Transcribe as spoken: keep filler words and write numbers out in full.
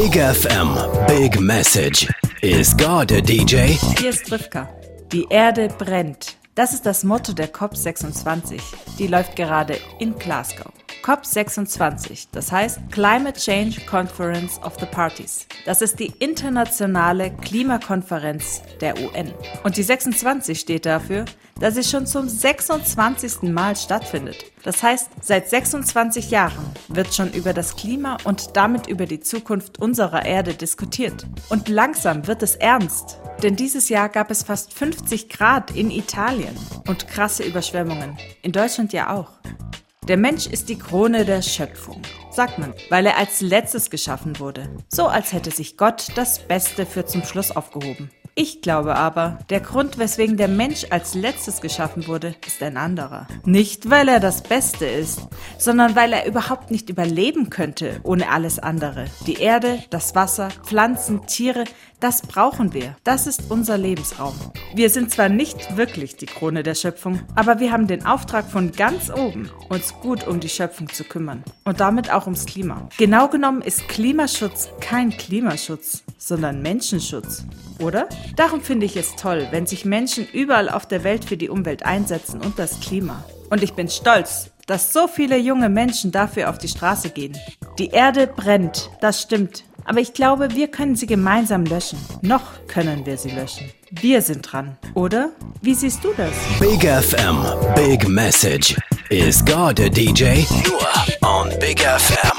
Big F M, Big Message. Is God a D J? Hier ist Rivka. Die Erde brennt. Das ist das Motto der C O P sechsundzwanzig. Die läuft gerade in Glasgow. C O P sechsundzwanzig, das heißt Climate Change Conference of the Parties. Das ist die internationale Klimakonferenz der U N. Und die sechsundzwanzig steht dafür, dass sie schon zum sechsundzwanzigsten Mal stattfindet. Das heißt, seit sechsundzwanzig Jahren wird schon über das Klima und damit über die Zukunft unserer Erde diskutiert. Und langsam wird es ernst. Denn dieses Jahr gab es fast fünfzig Grad in Italien und krasse Überschwemmungen. In Deutschland ja auch. Der Mensch ist die Krone der Schöpfung, sagt man, weil er als letztes geschaffen wurde. So als hätte sich Gott das Beste für zum Schluss aufgehoben. Ich glaube aber, der Grund, weswegen der Mensch als letztes geschaffen wurde, ist ein anderer. Nicht, weil er das Beste ist, sondern weil er überhaupt nicht überleben könnte ohne alles andere. Die Erde, das Wasser, Pflanzen, Tiere, das brauchen wir. Das ist unser Lebensraum. Wir sind zwar nicht wirklich die Krone der Schöpfung, aber wir haben den Auftrag von ganz oben, uns gut um die Schöpfung zu kümmern. Und damit auch ums Klima. Genau genommen ist Klimaschutz kein Klimaschutz, sondern Menschenschutz. Oder? Darum finde ich es toll, wenn sich Menschen überall auf der Welt für die Umwelt einsetzen und das Klima. Und ich bin stolz, dass so viele junge Menschen dafür auf die Straße gehen. Die Erde brennt, das stimmt. Aber ich glaube, wir können sie gemeinsam löschen. Noch können wir sie löschen. Wir sind dran, oder? Wie siehst du das? Big F M, Big Message. Is God a D J? Nur on Big F M.